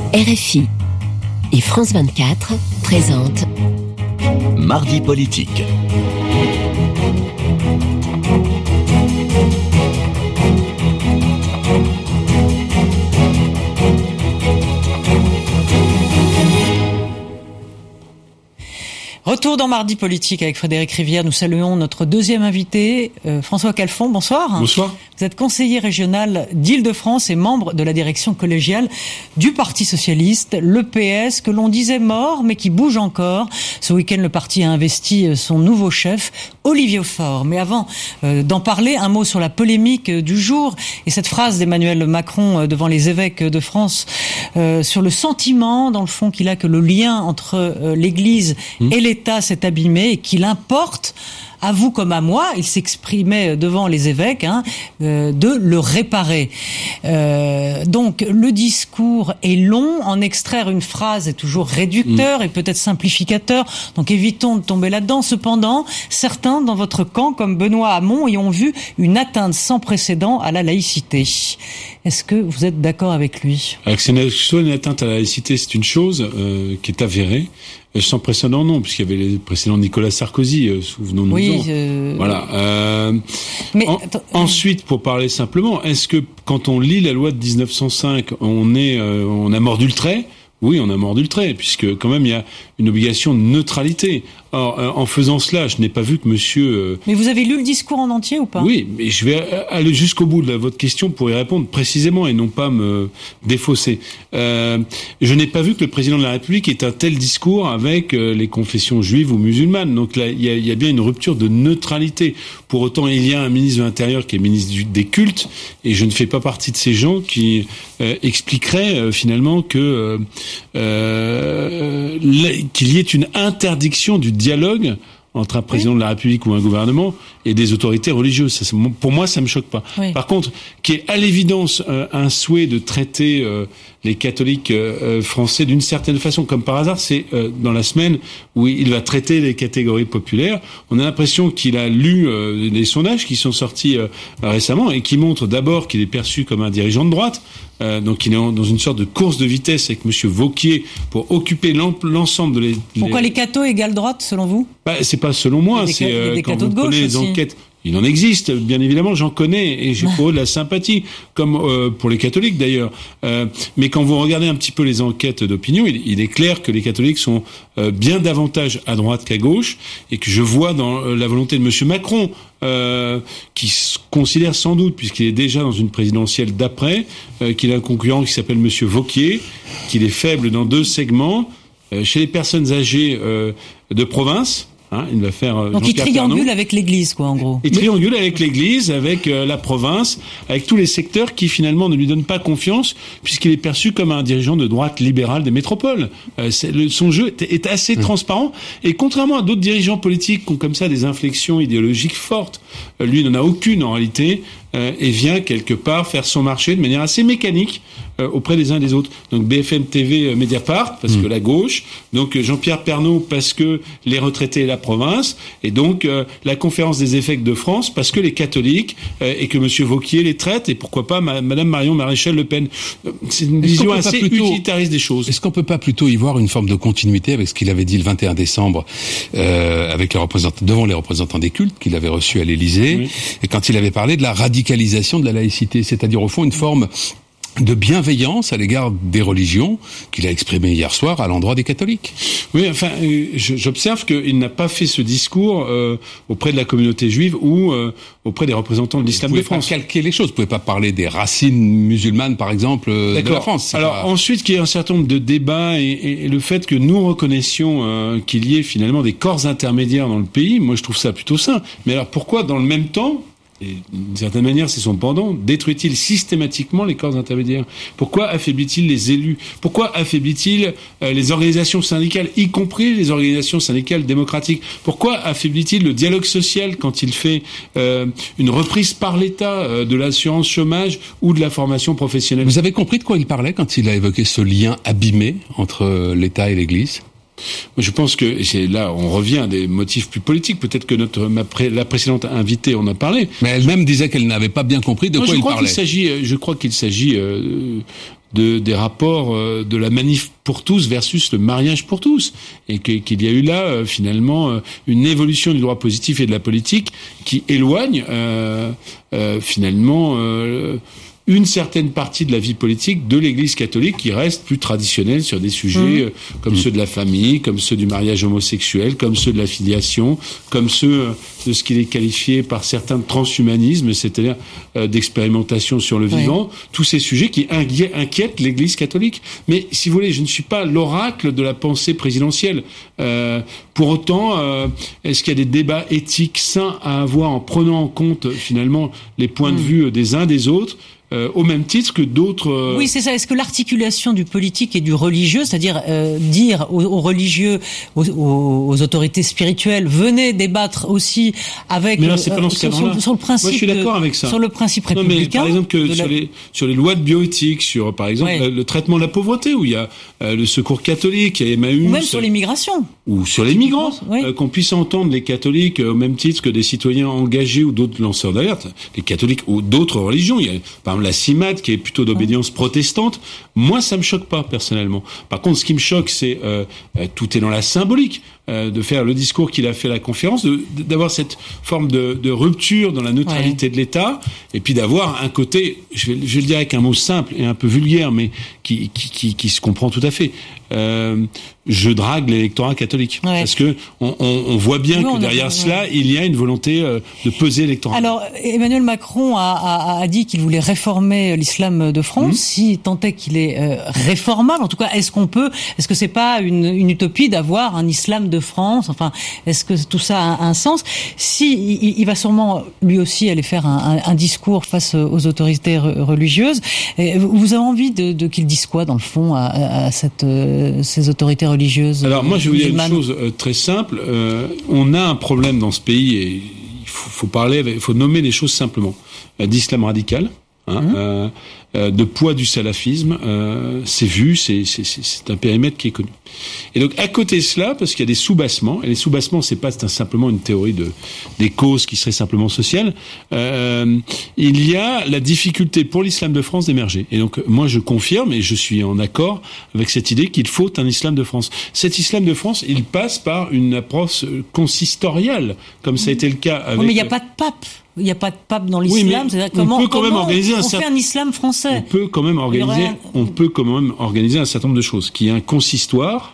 RFI et France 24 présentent Mardi politique. Retour dans Mardi politique avec Frédéric Rivière. Nous saluons notre deuxième invité, François Calfon. Bonsoir. Bonsoir. Vous êtes conseiller régional d'Île-de-France et membre de la direction collégiale du Parti socialiste, le PS, que l'on disait mort, mais qui bouge encore. Ce week-end, le parti a investi son nouveau chef, Olivier Faure. Mais avant d'en parler, un mot sur la polémique du jour et cette phrase d'Emmanuel Macron devant les évêques de France sur le sentiment, dans le fond, qu'il a que le lien entre l'Église et l'État s'est abîmé et qu'il importe, à vous comme à moi, il s'exprimait devant les évêques, de le réparer. Donc le discours est long, en extraire une phrase est toujours réducteur et peut-être simplificateur, donc évitons de tomber là-dedans. Cependant, certains dans votre camp, comme Benoît Hamon, y ont vu une atteinte sans précédent à la laïcité. Est-ce que vous êtes d'accord avec lui ? Alors que c'est soit une atteinte à la laïcité, c'est une chose qui est avérée. Sans précédent, non, puisqu'il y avait les précédents de Nicolas Sarkozy, souvenons-nous. Oui, voilà. Ensuite, pour parler simplement, est-ce que quand on lit la loi de 1905, on a mordu le trait ? Oui, on a mordu le trait, puisque quand même il y a une obligation de neutralité. Or, en faisant cela, je n'ai pas vu que monsieur... Mais vous avez lu le discours en entier ou pas ? Oui, mais je vais aller jusqu'au bout de votre question pour y répondre précisément et non pas me défausser. Je n'ai pas vu que le président de la République ait un tel discours avec les confessions juives ou musulmanes. Donc là, il y a bien une rupture de neutralité. Pour autant, il y a un ministre de l'Intérieur qui est ministre des cultes, et je ne fais pas partie de ces gens qui expliqueraient finalement que qu'il y ait une interdiction du dialogue entre un président de la République ou un gouvernement et des autorités religieuses. Ça, pour moi, ça me choque pas. Oui. Par contre, qu'il y ait à l'évidence un souhait de traiter les catholiques français d'une certaine façon, comme par hasard, c'est dans la semaine où il va traiter les catégories populaires. On a l'impression qu'il a lu les sondages qui sont sortis récemment et qui montrent d'abord qu'il est perçu comme un dirigeant de droite. Donc il est dans une sorte de course de vitesse avec Monsieur Wauquiez pour occuper l'ensemble de Pourquoi les cathos égale droite, selon vous ? C'est pas selon moi, c'est quand vous prenez les enquêtes. Il en existe, bien évidemment, j'en connais et j'ai pour eux de la sympathie, comme pour les catholiques d'ailleurs. Mais quand vous regardez un petit peu les enquêtes d'opinion, il est clair que les catholiques sont bien davantage à droite qu'à gauche, et que je vois dans la volonté de Monsieur Macron, qui considère sans doute, puisqu'il est déjà dans une présidentielle d'après, qu'il a un concurrent qui s'appelle Monsieur Wauquiez, qu'il est faible dans deux segments, chez les personnes âgées de province. Il va faire donc il triangule avec l'Église, quoi, en gros. Il triangule avec l'Église, avec la province, avec tous les secteurs qui finalement ne lui donnent pas confiance, puisqu'il est perçu comme un dirigeant de droite libérale des métropoles. Son jeu est assez transparent, et contrairement à d'autres dirigeants politiques qui ont comme ça des inflexions idéologiques fortes, lui n'en a aucune en réalité, et vient quelque part faire son marché de manière assez mécanique auprès des uns et des autres. Donc BFM TV, Mediapart, parce que la gauche, donc Jean-Pierre Pernaut, parce que les retraités et la province, et donc la conférence des évêques de France, parce que les catholiques, et que Monsieur Wauquiez les traite, et pourquoi pas Madame Marion Maréchal Le Pen. C'est une vision assez utilitariste des choses. Est-ce qu'on peut pas plutôt y voir une forme de continuité avec ce qu'il avait dit le 21 décembre avec les représentants, devant les représentants des cultes qu'il avait reçus à l'Élysée, et quand il avait parlé de la radicalisation de la laïcité, c'est-à-dire au fond une forme de bienveillance à l'égard des religions qu'il a exprimé hier soir à l'endroit des catholiques. Oui, enfin, j'observe qu'il n'a pas fait ce discours auprès de la communauté juive ou auprès des représentants de l'islam de France. Vous pouvez pas calquer les choses, vous pouvez pas parler des racines musulmanes, par exemple, de la France. Alors ensuite, qu'il y ait un certain nombre de débats et le fait que nous reconnaissions qu'il y ait finalement des corps intermédiaires dans le pays, moi je trouve ça plutôt sain. Mais alors pourquoi, dans le même temps, et d'une certaine manière, c'est son pendant, détruit-il systématiquement les corps intermédiaires ? Pourquoi affaiblit-il les élus ? Pourquoi affaiblit-il les organisations syndicales, y compris les organisations syndicales démocratiques ? Pourquoi affaiblit-il le dialogue social quand il fait une reprise par l'État de l'assurance chômage ou de la formation professionnelle ? Vous avez compris de quoi il parlait quand il a évoqué ce lien abîmé entre l'État et l'Église ? Je pense que là, on revient à des motifs plus politiques. Peut-être que la précédente invitée en a parlé. Mais elle-même disait qu'elle n'avait pas bien compris de quoi il parlait. Je crois qu'il s'agit des rapports de la manif pour tous versus le mariage pour tous, et qu'il y a eu là finalement une évolution du droit positif et de la politique qui éloigne finalement une certaine partie de la vie politique de l'Église catholique qui reste plus traditionnelle sur des sujets comme ceux de la famille, comme ceux du mariage homosexuel, comme ceux de la filiation, comme ceux de ce qu'il est qualifié par certains de transhumanisme, c'est-à-dire d'expérimentation sur le vivant, tous ces sujets qui inquiètent l'Église catholique. Mais si vous voulez, je ne suis pas l'oracle de la pensée présidentielle. Pour autant, est-ce qu'il y a des débats éthiques sains à avoir en prenant en compte finalement les points de vue des uns des autres, au même titre que d'autres... Oui, c'est ça. Est-ce que l'articulation du politique et du religieux, c'est-à-dire dire aux religieux, aux autorités spirituelles, venez débattre aussi avec... Mais là, c'est pas dans ce cadre-là. Sur le principe... Moi, je suis d'accord avec ça. Sur le principe républicain... Non, mais par exemple, sur les lois de bioéthique, sur, par exemple, le traitement de la pauvreté, où il y a le secours catholique, il y a Emmaüs... Ou même sur l'immigration. Ou sur les migrants. Qu'on puisse entendre les catholiques au même titre que des citoyens engagés ou d'autres lanceurs d'alerte. Les catholiques ou d'autres religions. Il y a, par exemple, la CIMAD, qui est plutôt d'obédience protestante. Moi, ça me choque pas, personnellement. Par contre, ce qui me choque, c'est tout est dans la symbolique. De faire le discours qu'il a fait à la conférence, d'avoir cette forme de rupture dans la neutralité de l'État, et puis d'avoir un côté, je vais le dire avec un mot simple et un peu vulgaire, mais qui se comprend tout à fait. Je drague l'électorat catholique, parce que on voit bien que derrière cela, il y a une volonté de peser l'électorat. Alors, Emmanuel Macron a dit qu'il voulait réformer l'islam de France, si tant est qu'il est réformable. En tout cas, est-ce que c'est pas une utopie d'avoir un islam de France? Enfin, est-ce que tout ça a un sens? Si, il va sûrement lui aussi aller faire un discours face aux autorités religieuses. Vous avez envie de qu'il dise quoi dans le fond à ces autorités religieuses? Alors moi, je vais vous dire une chose très simple. On a un problème dans ce pays et il faut nommer les choses simplement. D'islam radical. De poids du salafisme, c'est vu, c'est un périmètre qui est connu. Et donc à côté de cela, parce qu'il y a des soubassements, et les soubassements c'est pas simplement une théorie des causes qui seraient simplement sociales, il y a la difficulté pour l'islam de France d'émerger. Et donc moi je confirme et je suis en accord avec cette idée qu'il faut un islam de France. Cet islam de France, il passe par une approche consistoriale, comme ça a été le cas avec... mais il n'y a pas de pape. Il n'y a pas de pape dans l'islam. Oui, c'est-à-dire comment on fait un islam français? On peut quand même organiser un certain nombre de choses. Qu'il y ait un consistoire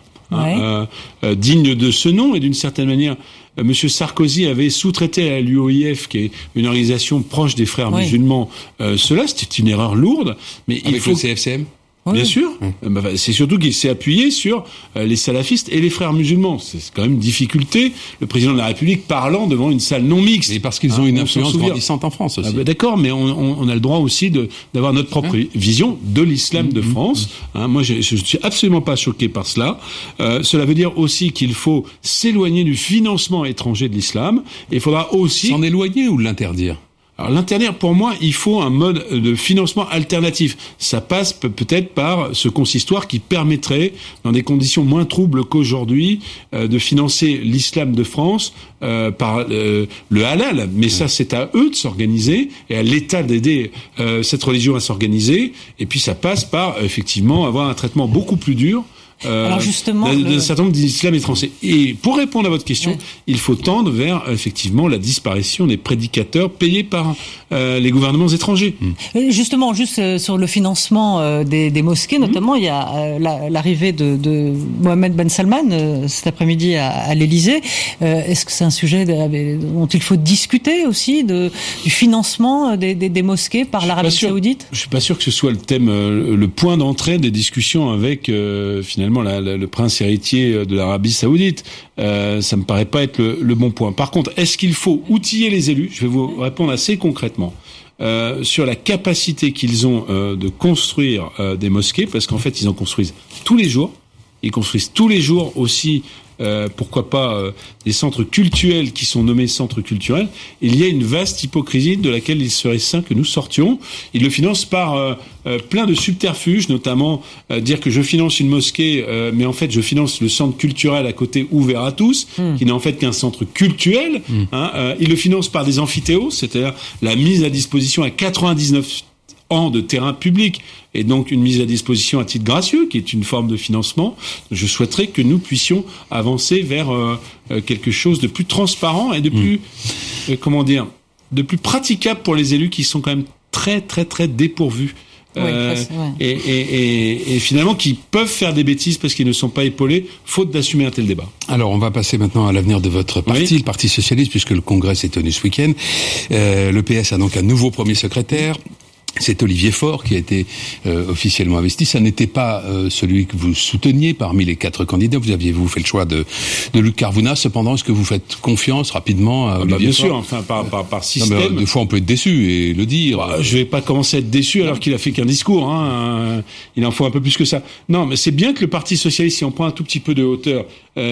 digne de ce nom, et d'une certaine manière, Monsieur Sarkozy avait sous-traité à l'UOIF, qui est une organisation proche des frères musulmans, cela, c'était une erreur lourde. Mais avec le CFCM. Bien sûr. C'est surtout qu'il s'est appuyé sur les salafistes et les frères musulmans. C'est quand même une difficulté. Le président de la République parlant devant une salle non mixte. Et parce qu'ils ont une influence grandissante en France aussi. D'accord, mais on a le droit aussi d'avoir notre propre vision de l'islam de France. Moi, je suis absolument pas choqué par cela. Cela veut dire aussi qu'il faut s'éloigner du financement étranger de l'islam. Et il faudra aussi... S'en éloigner ou l'interdire? Alors l'interdire, pour moi, il faut un mode de financement alternatif. Ça passe peut-être par ce consistoire qui permettrait, dans des conditions moins troubles qu'aujourd'hui, de financer l'islam de France par le halal. Mais ça, c'est à eux de s'organiser et à l'État d'aider cette religion à s'organiser. Et puis ça passe par, effectivement, avoir un traitement beaucoup plus dur alors justement, d'un certain nombre d'islam étrangers. Et pour répondre à votre question, il faut tendre vers effectivement la disparition des prédicateurs payés par les gouvernements étrangers. Justement, juste sur le financement des mosquées, notamment, il y a l'arrivée de Mohamed Ben Salman cet après-midi à l'Élysée. Est-ce que c'est un sujet dont il faut discuter aussi, du financement des mosquées par l'Arabie Saoudite? Je suis pas sûr que ce soit le thème, le point d'entrée des discussions avec finalement le prince héritier de l'Arabie Saoudite. Ça me paraît pas être le bon point. Par contre, est-ce qu'il faut outiller les élus? Je vais vous répondre assez concrètement. Sur la capacité qu'ils ont de construire des mosquées, parce qu'en fait, ils en construisent tous les jours. Ils construisent tous les jours aussi pourquoi pas des centres cultuels qui sont nommés centres culturels, il y a une vaste hypocrisie de laquelle il serait sain que nous sortions. Il le finance par plein de subterfuges, notamment dire que je finance une mosquée, mais en fait je finance le centre culturel à côté ouvert à tous, qui n'est en fait qu'un centre cultuel. Il le finance par des amphithéos, c'est-à-dire la mise à disposition à 99 ans de terrain public, et donc une mise à disposition à titre gracieux, qui est une forme de financement. Je souhaiterais que nous puissions avancer vers quelque chose de plus transparent et de plus, de plus praticable pour les élus qui sont quand même très, très, très dépourvus. Et finalement qui peuvent faire des bêtises parce qu'ils ne sont pas épaulés, faute d'assumer un tel débat. Alors on va passer maintenant à l'avenir de votre parti, le Parti Socialiste, puisque le Congrès s'est tenu ce week-end. Le PS a donc un nouveau premier secrétaire. C'est Olivier Faure qui a été officiellement investi. Ça n'était pas celui que vous souteniez parmi les 4 candidats. Vous aviez fait le choix de Luc Carvounas. Cependant, est-ce que vous faites confiance rapidement à Olivier Faure ? Bien sûr, enfin par système. Non, mais, des fois, on peut être déçu et le dire. Je vais pas commencer à être déçu alors qu'il a fait qu'un discours. Il en faut un peu plus que ça. Non, mais c'est bien que le Parti Socialiste, si on prend un tout petit peu de hauteur,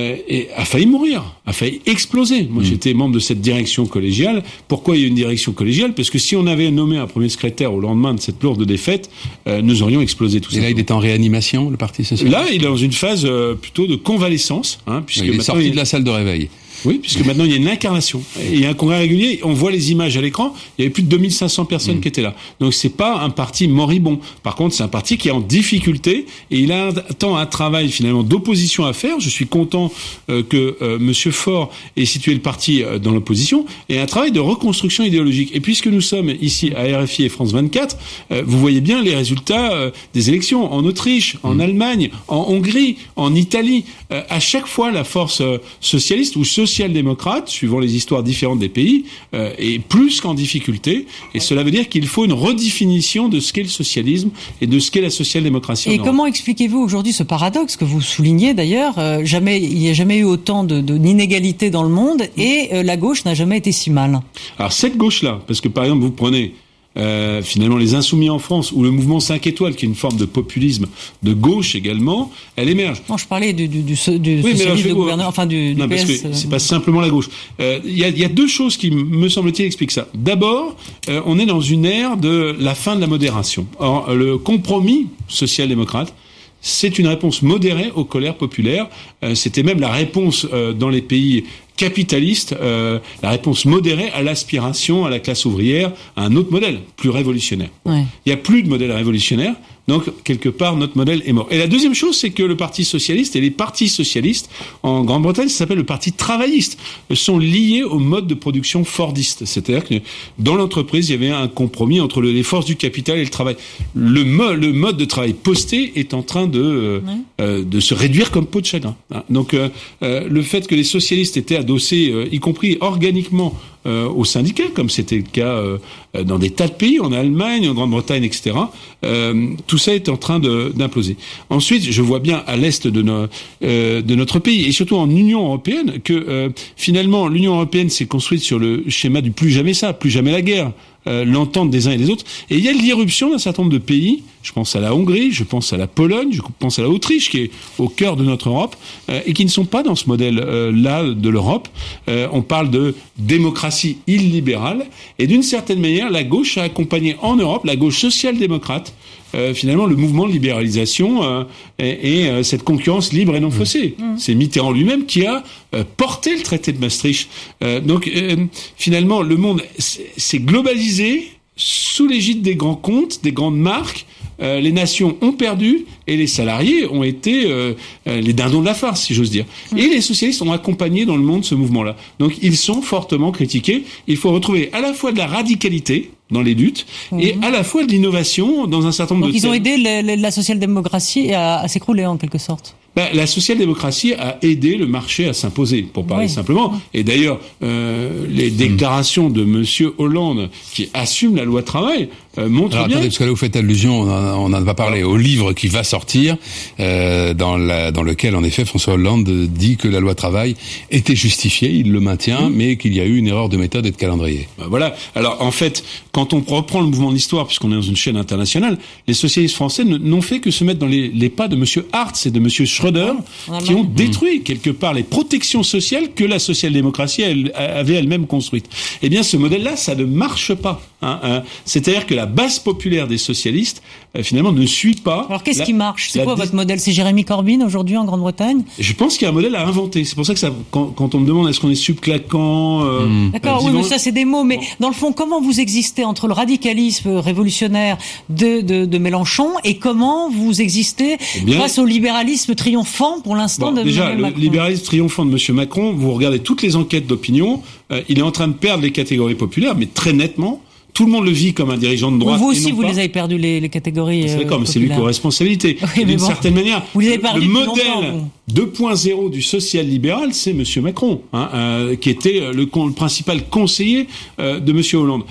a failli mourir, a failli exploser. Moi, j'étais membre de cette direction collégiale. Pourquoi il y a une direction collégiale ? Parce que si on avait nommé un premier secrétaire au lendemain de cette lourde défaite, nous aurions explosé tout ça. Et là, il est en réanimation, le Parti Socialiste ? Là, il est dans une phase plutôt de convalescence. Puisque il est sorti de la salle de réveil. Oui, puisque maintenant il y a une incarnation. Et il y a un congrès régulier, on voit les images à l'écran, il y avait plus de 2500 personnes qui étaient là. Donc c'est pas un parti moribond. Par contre, c'est un parti qui est en difficulté et il attend un travail finalement d'opposition à faire. Je suis content que monsieur Faure ait situé le parti dans l'opposition, et un travail de reconstruction idéologique. Et puisque nous sommes ici à RFI et France 24, vous voyez bien les résultats des élections en Autriche, en Allemagne, en Hongrie, en Italie. À chaque fois, la force socialiste ou social-démocrate, suivant les histoires différentes des pays, est plus qu'en difficulté. Et cela veut dire qu'il faut une redéfinition de ce qu'est le socialisme et de ce qu'est la social-démocratie. Et comment expliquez-vous aujourd'hui ce paradoxe que vous soulignez d'ailleurs ? Il n'y a jamais eu autant d'inégalités dans le monde et la gauche n'a jamais été si mal. Alors cette gauche-là, parce que par exemple vous prenez finalement les Insoumis en France ou le mouvement 5 étoiles qui est une forme de populisme de gauche également, elle émerge. Non, je parlais du socialisme de gouvernement, enfin du non, PS. Parce que c'est pas simplement la gauche. Il y a 2 choses qui, me semble-t-il, expliquent ça. D'abord, on est dans une ère de la fin de la modération. Or, le compromis social-démocrate, c'est une réponse modérée aux colères populaires. C'était même la réponse dans les pays capitalistes, la réponse modérée à l'aspiration à la classe ouvrière, à un autre modèle, plus révolutionnaire. Ouais. Il n'y a plus de modèle révolutionnaire, donc quelque part notre modèle est mort. Et la deuxième chose, c'est que le Parti Socialiste et les partis socialistes en Grande-Bretagne, ça s'appelle le Parti Travailliste, sont liés au mode de production fordiste. C'est-à-dire que dans l'entreprise, il y avait un compromis entre les forces du capital et le travail. Le mode de travail posté est en train de se réduire comme peau de chagrin. Donc le fait que les socialistes étaient adossés, y compris organiquement, aux syndicats, comme c'était le cas dans des tas de pays, en Allemagne, en Grande-Bretagne, etc. Tout ça est en train d'imploser. Ensuite, je vois bien à l'est de notre pays, et surtout en Union européenne, que finalement l'Union européenne s'est construite sur le schéma du plus jamais ça, plus jamais la guerre. L'entente des uns et des autres. Et il y a l'irruption d'un certain nombre de pays, je pense à la Hongrie, je pense à la Pologne, je pense à l'Autriche, qui est au cœur de notre Europe, et qui ne sont pas dans ce modèle-là de l'Europe. On parle de démocratie illibérale, et d'une certaine manière, la gauche a accompagné en Europe, la gauche social-démocrate, finalement le mouvement de libéralisation et cette concurrence libre et non faussée. C'est Mitterrand lui-même qui a porté le traité de Maastricht. Donc finalement, le monde s'est globalisé sous l'égide des grands comptes, des grandes marques. Les nations ont perdu et les salariés ont été les dindons de la farce, si j'ose dire. Et les socialistes ont accompagné dans le monde ce mouvement-là. Donc ils sont fortement critiqués. Il faut retrouver à la fois de la radicalité dans les luttes et à la fois de l'innovation dans un certain nombre de thèmes. Donc ils ont aidé la social-démocratie à s'écrouler en quelque sorte. La social-démocratie a aidé le marché à s'imposer, pour parler simplement. Et d'ailleurs, les déclarations de Monsieur Hollande, qui assume la loi travail, montre bien. Attendez, parce que là vous faites allusion, on n'en a pas parlé, au livre qui va sortir, dans lequel en effet François Hollande dit que la loi travail était justifiée, il le maintient, mais qu'il y a eu une erreur de méthode et de calendrier. Voilà. Alors en fait, quand on reprend le mouvement de l'histoire, puisqu'on est dans une chaîne internationale, les socialistes français n'ont fait que se mettre dans les pas de Monsieur Hartz et de Monsieur Schröder, qui ont détruit quelque part les protections sociales que la social-démocratie avait elle-même construites. Eh bien, ce modèle-là, ça ne marche pas. C'est-à-dire que la base populaire des socialistes, finalement, ne suit pas. Alors qu'est-ce qui marche ? C'est quoi votre modèle ? C'est Jérémy Corbyn aujourd'hui en Grande-Bretagne ? Je pense qu'il y a un modèle à inventer. C'est pour ça que quand on me demande est-ce qu'on est subclaquant, d'accord, oui, mais ça c'est des mots. Mais dans le fond, comment vous existez entre le radicalisme révolutionnaire de Mélenchon et comment vous existez face au libéralisme triomphant pour l'instant de déjà, Macron ? Le libéralisme triomphant de Monsieur Macron, vous regardez toutes les enquêtes d'opinion, il est en train de perdre les catégories populaires, mais très nettement. Tout le monde le vit comme un dirigeant de droite. Vous aussi, vous les avez perdu les catégories. C'est d'accord, mais c'est lui qui a responsabilité. Oui, d'une certaine manière, vous les avez perdu le modèle 2.0 du social-libéral, c'est Monsieur Macron, qui était le principal conseiller de Monsieur Hollande.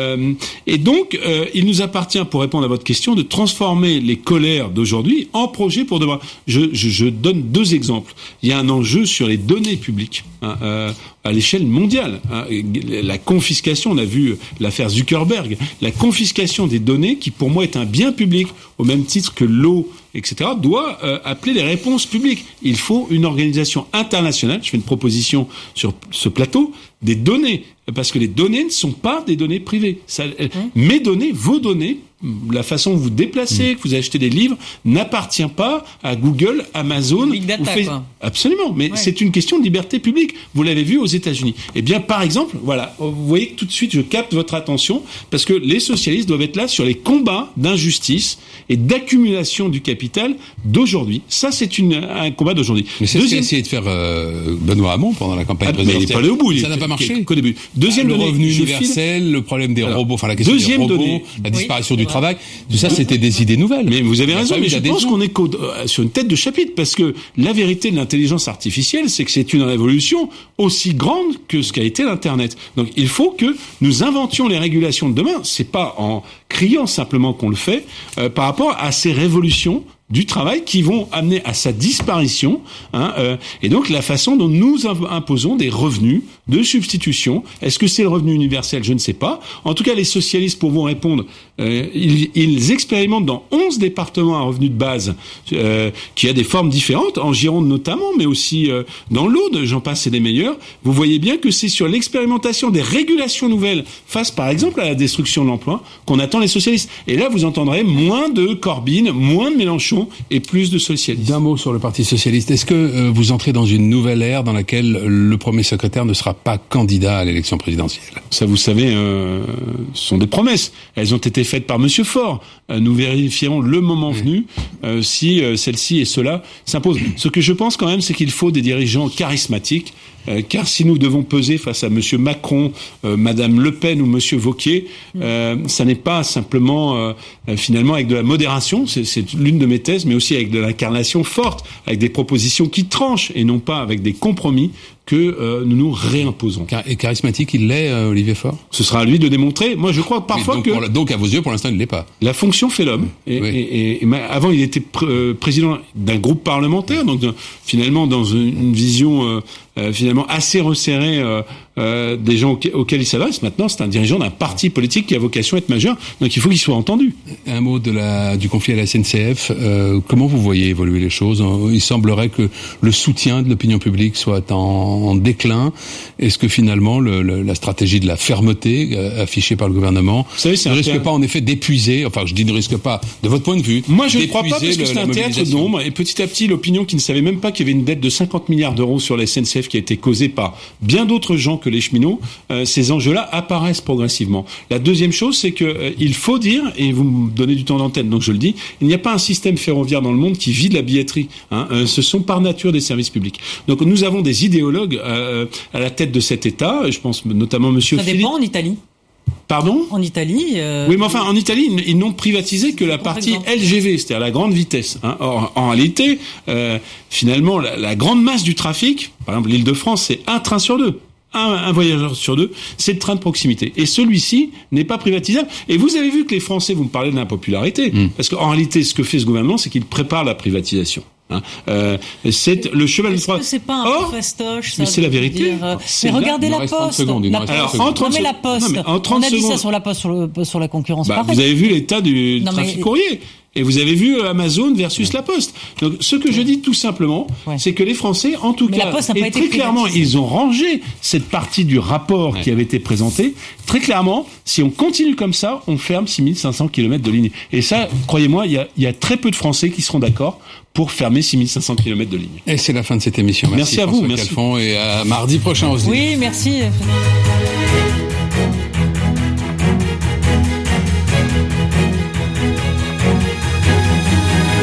Et donc, il nous appartient, pour répondre à votre question, de transformer les colères d'aujourd'hui en projets pour demain. Je donne 2 exemples. Il y a un enjeu sur les données publiques. À l'échelle mondiale. La confiscation, on a vu l'affaire Zuckerberg, la confiscation des données, qui pour moi est un bien public, au même titre que l'eau, etc., doit appeler les réponses publiques. Il faut une organisation internationale, je fais une proposition sur ce plateau, des données, parce que les données ne sont pas des données privées. Mes données, vos données, la façon dont vous déplacez, que vous achetez des livres, n'appartient pas à Google, Amazon. Big data, quoi. Absolument, mais c'est une question de liberté publique. Vous l'avez vu aux États-Unis. Eh bien, par exemple, voilà, vous voyez que tout de suite, je capte votre attention, parce que les socialistes doivent être là sur les combats d'injustice et d'accumulation du capital d'aujourd'hui. Ça, c'est un combat d'aujourd'hui. Mais c'est ce qu'a essayé de faire Benoît Hamon pendant la campagne présidentielle. Mais il n'est pas allé au bout. Ça n'a pas marché. Qu'au début. Deuxième le donnée, revenu universel, le problème des robots, enfin la question des robots, la disparition du travail, tout ça, c'était des idées nouvelles. Mais vous avez raison, mais je pense qu'on est sur une tête de chapitre, parce que la vérité de l'intelligence artificielle, c'est que c'est une révolution aussi grande que ce qu'a été l'Internet. Donc il faut que nous inventions les régulations de demain. C'est pas en criant simplement qu'on le fait, par rapport à ces révolutions du travail qui vont amener à sa disparition, et donc la façon dont nous imposons des revenus de substitution. Est-ce que c'est le revenu universel ? Je ne sais pas. En tout cas, les socialistes, pour vous répondre, ils expérimentent dans 11 départements un revenu de base qui a des formes différentes, en Gironde notamment, mais aussi dans l'Aude, j'en passe, c'est des meilleurs. Vous voyez bien que c'est sur l'expérimentation des régulations nouvelles face, par exemple, à la destruction de l'emploi qu'on attend les socialistes. Et là, vous entendrez moins de Corbyn, moins de Mélenchon, et plus de socialistes. D'un mot sur le Parti socialiste. Est-ce que vous entrez dans une nouvelle ère dans laquelle le premier secrétaire ne sera pas candidat à l'élection présidentielle ? Ça, vous savez, ce sont des promesses. Elles ont été faites par Monsieur Faure. Nous vérifierons le moment venu si celle-ci et cela s'imposent. Ce que je pense quand même, c'est qu'il faut des dirigeants charismatiques. Car si nous devons peser face à Monsieur Macron, Madame Le Pen ou Monsieur Wauquiez, ça n'est pas simplement finalement avec de la modération, c'est l'une de mes thèses, mais aussi avec de l'incarnation forte, avec des propositions qui tranchent et non pas avec des compromis que nous nous réimposons. Et charismatique, il l'est, Olivier Faure ? Ce sera à lui de démontrer. Moi, je crois parfois donc à vos yeux, pour l'instant, il ne l'est pas. La fonction fait l'homme. Et avant, il était président d'un groupe parlementaire, donc finalement dans une vision finalement assez resserrée des gens auxquels il s'adresse. Maintenant, c'est un dirigeant d'un parti politique qui a vocation à être majeur, donc il faut qu'il soit entendu. Un mot du conflit à la SNCF. Comment vous voyez évoluer les choses ? Il semblerait que le soutien de l'opinion publique soit en déclin. Est-ce que finalement la stratégie de la fermeté affichée par le gouvernement ne risque pas en effet d'épuiser, enfin je dis ne risque pas, de votre point de vue, moi je ne crois pas, parce que c'est un théâtre d'ombre, et petit à petit l'opinion qui ne savait même pas qu'il y avait une dette de 50 milliards d'euros sur la SNCF qui a été causée par bien d'autres gens que les cheminots, ces enjeux-là apparaissent progressivement. La deuxième chose, c'est que il faut dire, et vous me donnez du temps d'antenne, donc je le dis, il n'y a pas un système ferroviaire dans le monde qui vide la billetterie. Ce sont par nature des services publics. Donc nous avons des idéologues à la tête de cet État, je pense notamment Monsieur Philippe. Ça dépend en Italie. Pardon ? En Italie. Oui, mais enfin, en Italie, ils n'ont privatisé que la partie LGV, c'est-à-dire la grande vitesse. Or, en réalité, finalement, la grande masse du trafic, par exemple, l'Île-de-France, c'est un train sur deux. un voyageur sur 2, c'est le train de proximité. Et celui-ci n'est pas privatisable. Et vous avez vu que les Français, vous me parlez de l'impopularité, parce qu'en réalité, ce que fait ce gouvernement, c'est qu'il prépare la privatisation. C'est le cheval de Troie. Est-ce que c'est pas un peu fastoche, ça, mais c'est la vérité. Mais regardez la Poste. Alors, en 30 non, mais la Poste. En 30 on a dit secondes. ça sur la Poste, sur la concurrence. Vous avez vu l'état du trafic courrier. Et vous avez vu Amazon versus la Poste. Donc, ce que je dis tout simplement, c'est que les Français, en tout cas, et très clairement, ils ont rangé cette partie du rapport qui avait été présenté. Très clairement, si on continue comme ça, on ferme 6500 km de ligne. Et ça, croyez-moi, il y a très peu de Français qui seront d'accord pour fermer 6500 km de ligne. Et c'est la fin de cette émission. Merci à vous. François Calfon, et à mardi prochain. Oui, merci.